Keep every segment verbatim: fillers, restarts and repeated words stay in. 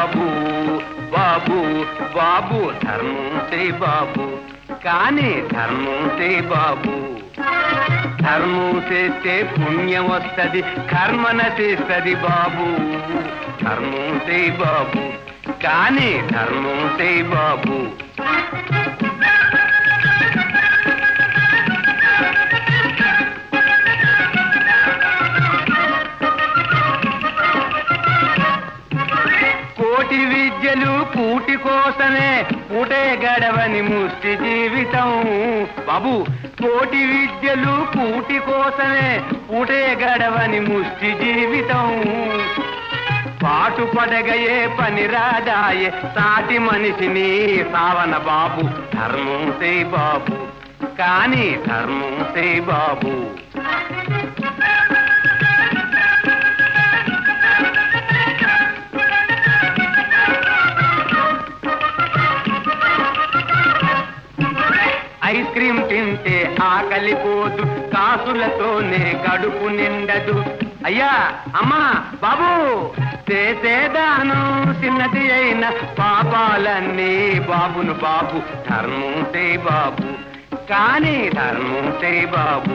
బాబు బాబు బాబు ధర్మం చేయి బాబు, కానీ ధర్మం చేయి బాబు. ధర్మం చేస్తే పుణ్యం వస్తది, కర్మన చేస్తది బాబు. ధర్మం చేయి బాబు, కానీ ధర్మం చేయి బాబు. కోటి విద్యలు కూటి కోసమే, పూటే గడవని ముష్టి జీవితం బాబు. కోటి విద్యలు కూటి కోసమే, పూటే గడవని ముష్టి జీవితం. పాటు పడగయే పని రాదాయే, సాటి మనిషిని సావన బాబు. ధర్మం చేయి బాబు, కానీ ధర్మం చేయి బాబు. ఐస్ క్రీమ్ తింటే ఆకలి పోదు, కాసులతోనే కడుపు నిండదు. అయ్యా అమ్మా బాబు, చేసేదానం చిన్నది అయిన పాపాలన్నీ బాబును బాబు. ధర్మం చేయి బాబు, కానీ ధర్మం చేయి బాబు.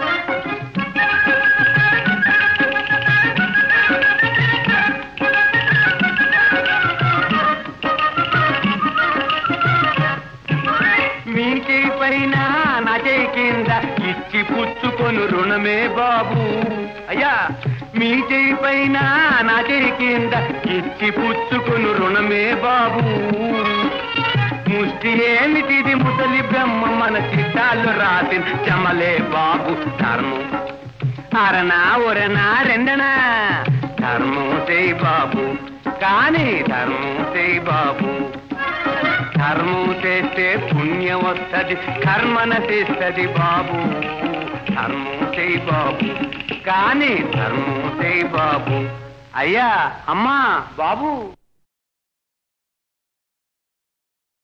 మీ చేయి పైన నా చేయి కింద ఇచ్చి పుచ్చుకొను రుణమే బాబు. అయ్యా మీ చేయి పైన నా చేయి కింద ఇచ్చి పుచ్చుకొను రుణమే బాబు. ముష్టి ఏమిటిది ముసలి బ్రహ్మ మన చిత్తాల్లో రాసిన చమలే బాబు. ధర్మం అరనా ఒరనా రెండనా, ధర్మం చేయి బాబు, కానీ ధర్మం చేయి బాబు. ధర్మం చేస్తే పుణ్యం వస్తది, కర్మన చేస్తది బాబు. ధర్మం చేయి బాబు, కానీ ధర్మం చేయి బాబు. అయ్యా అమ్మా బాబు.